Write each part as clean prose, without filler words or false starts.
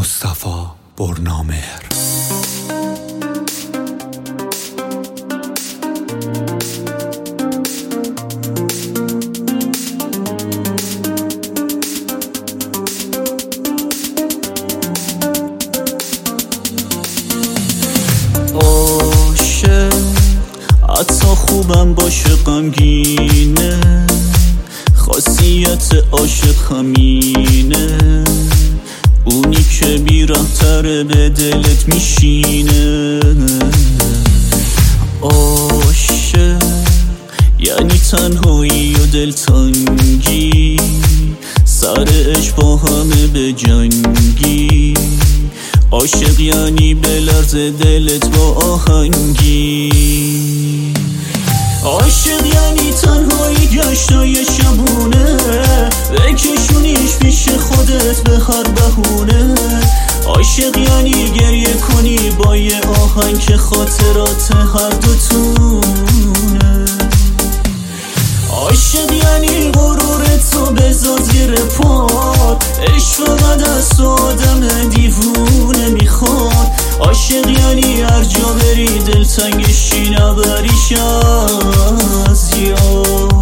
مصطفی برنامهر. عاشق حتی خوبم باشه غمگینه، خاصیت عاشق همینه، اونی که بی‌رحم‌تره به دلت میشینه. عاشق یعنی تنهایی و دلتنگی، سرش با همه به جنگی. عاشق یعنی بلرزه دلت با آهنگی. عاشق یعنی تنهایی گشتای شبونه، بکشونیش پیش خودت به هر بهونه. عاشق یعنی گریه کنی با یه آهنگ که خاطرات هر دوتونه. عاشق یعنی غرورتو بذار زیر پات، عشق فقط از آدم دیوونه میخواد. عاشق یعنی هر جا بری دلتنگشی نبریش از یاد.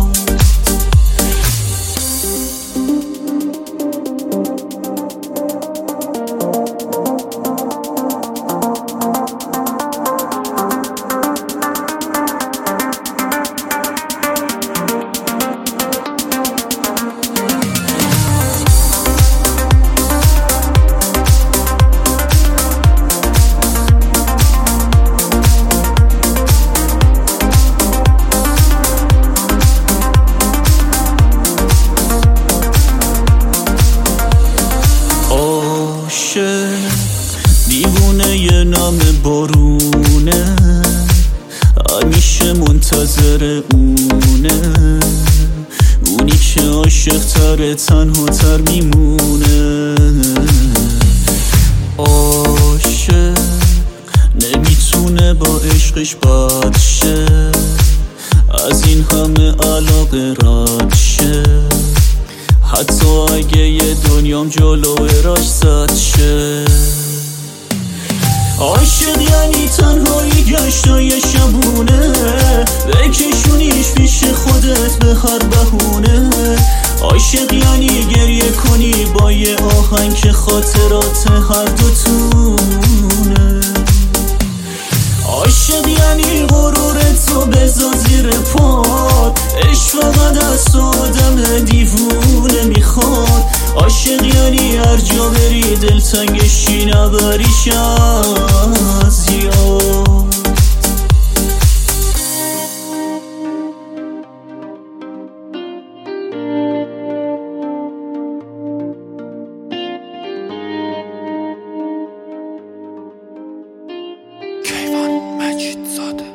دیوونه یه نام بارونه، همیشه منتظر اونه، اونی که عاشق تره تنها تر میمونه. عاشق نمیتونه با عشقش بد شه، از این همه علاقه رد شه، حتی اگه یه دنیام جلو راش زد شه. عاشق یعنی تنهایی گشتای شبونه، بکشونیش پیش خودت به هر بهونه. عاشق یعنی گریه کنی با یه آهنگ که خاطرات هر دوتونه. عاشق یعنی غرورتو بذار زیر پات، عشق فقط از آدم دیوونه میخواد. عاشق یعنی هر جا بری دلتنگشی نبریش از یاد. کیوان مجید زاده.